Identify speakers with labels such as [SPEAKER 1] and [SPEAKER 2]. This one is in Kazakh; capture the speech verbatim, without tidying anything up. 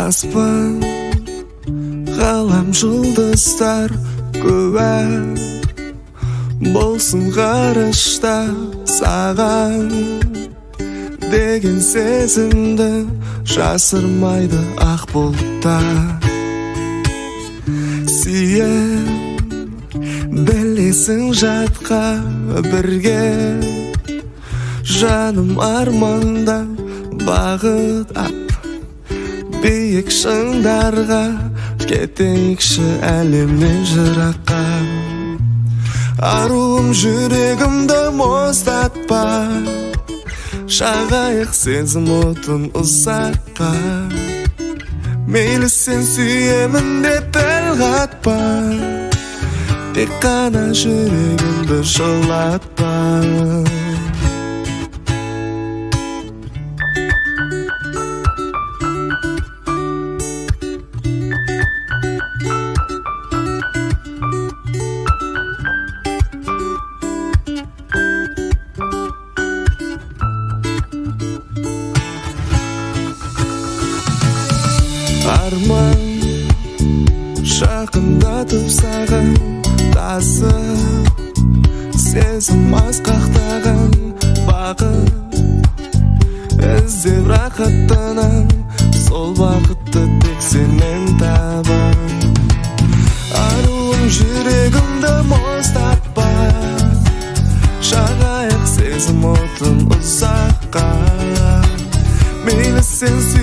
[SPEAKER 1] аспан ғалам жұлдыздар куә болсын ғарышта саған деген сезімді жасырмайды ақ бұлттар. Сүйе білесің жатқа бірге жаным арманда бағыт ап биік шыңдарға кетейікші әлемнен жыраққа. Аруым жүрегімді мұздатпа, шағайық сезім отын ұзаққа. Мейлі сен сүйемін деп тіл қатпа, тек қана жүрегімді жылатпа. Арман жақындатып саған тасып, сезім асқақтаған бақыт іздеп рақаттанам, сол бақытты тек сенен табам. Аруым жүрегімді мұздатпа, жағайық сезім отын ұзаққа. Мейлі сен